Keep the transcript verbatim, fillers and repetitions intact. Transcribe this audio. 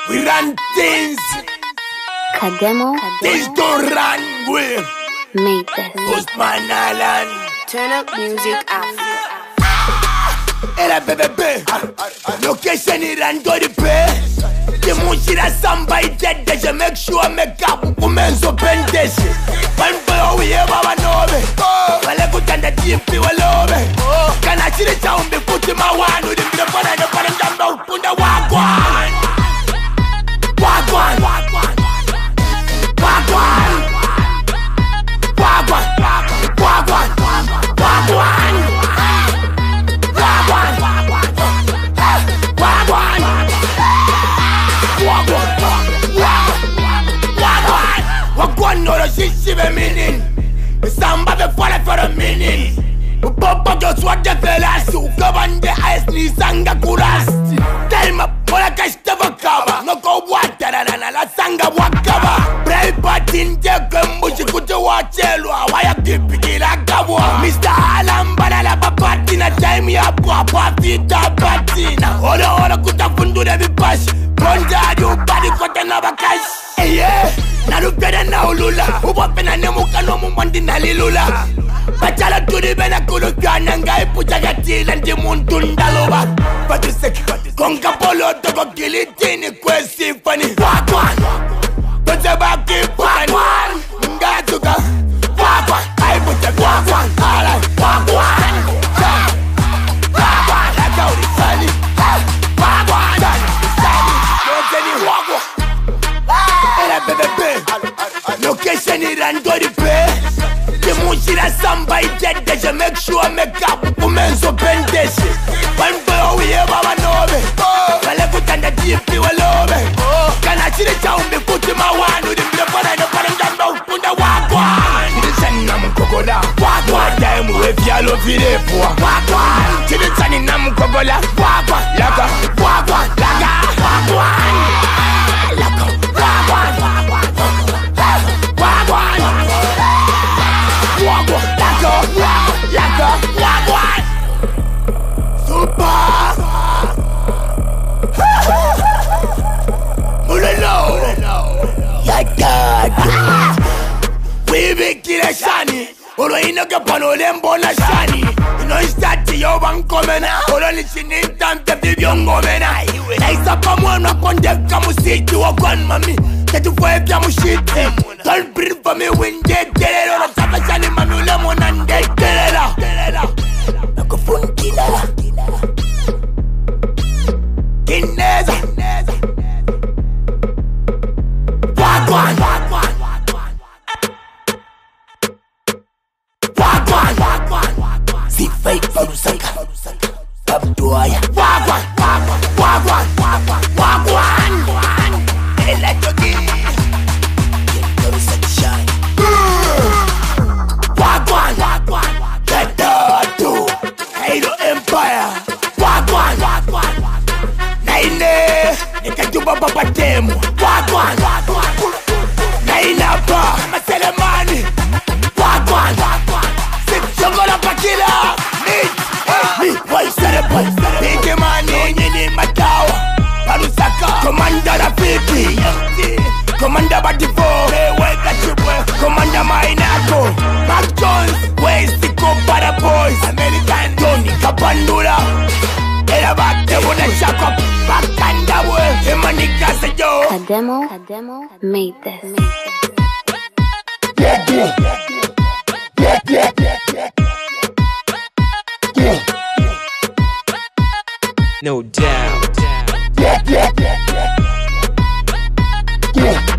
We run things. Kademo. Things don't run with Made this. Usman Alan. Turn up music Africa. Era B B B. Location irando di pe. The mushira samba ijede. Je make sure make up kumenzo pendeshi. Panpo uye baba nobe. Wale kutanda tipi walobe. Kana chile cha umbi kuti mawanu. Dimbile pana ino pana njamba upunda wagwan. Wagwan. Wagwan. Wagwan. Wagwan. Wagwan. Wagwan. Wagwan no the shit she be meaning. Samba be fall for a minute. Papa just what the fellas who govern the ice ni sanga kurasti. Tell me mola kastava kava. No go water na na la sanga wakava. Brave patin je kumbushi kuto wachelu awaya kipi la kabwa. Mister Alan banala papati na time ya papa vita patina. Ora ora kutafundu de bipash. Konja you body kote na bakash. Eh yeah. Na lupera na ulula. Uwa pena ne muka no mumandi na lilula. Bachala turi bena kulu kana ngai puja gatila ndi muntu ndaloba. Batu seki konga polo toko kilitini kwesi fani. Wagwan. Tote baki wagwan. Nga tuka wagwan. Ai puja wagwan. Ala wagwan. Wagwan. Laka uri sali. Wagwan. Sali. Yote ni wagwan. Era B B B. Location irando di pe. The mushira samba ijede. Je make sure make up kumenzo pendeshi. Panpo uye baba nobe. Wale kutanda tipi walobe. Kana chile cha umbi kuti mawanu. Dimbile pana ino pana njamba upunda wagwan. Chile chani na mkogola wagwan. Daimu we vyalo vile pua wagwan. Chile chani na mkogola wagwan. Laka wagwan. Laka wagwan. Laka wagwan. Wagwan. Wagwan. Laka Laka wagwan. Super. Mulelo. Yagad. We be kila shani. Olo inoke pano lembo na shani. Ino istati yo bankomena. Olo nishini tante viviongo mena. Na isapa mwana kondeka musiti wakwan mami. Tetu fwe pya mushiti. Don't breathe for me when they tell it. Olo sapa shani mami ule mwana nde telela. Nako funkila. Kineza. Wagwan. Wagwan. Wagwan. Si fake Farusaka. Abduaya. Wagwan. Wagwan. Wagwan. Wagwan. Electrogi. Farusaka shine. Wagwan. Dadatu. Halo Empire. Wagwan. Naine. Nikajuba baba demu. Wagwan. Naina ba. Maselemani. Wagwan. Chogola pakila. Me. Me. Why set up? Big man in Matawa. Farusaka. Commander Rafiki. Commander Batifo. Commander Mainako. Mac Jones. Where's the Para Boys? American Tony Kapandula. Era back the one shaka. Bakanda we. Emanika sejo. Kademo. Kademo. Made this. Yeah, yeah. Yeah, yeah, yeah, yeah. Yeah. No doubt. Yeah, yeah, yeah, yeah. Yeah.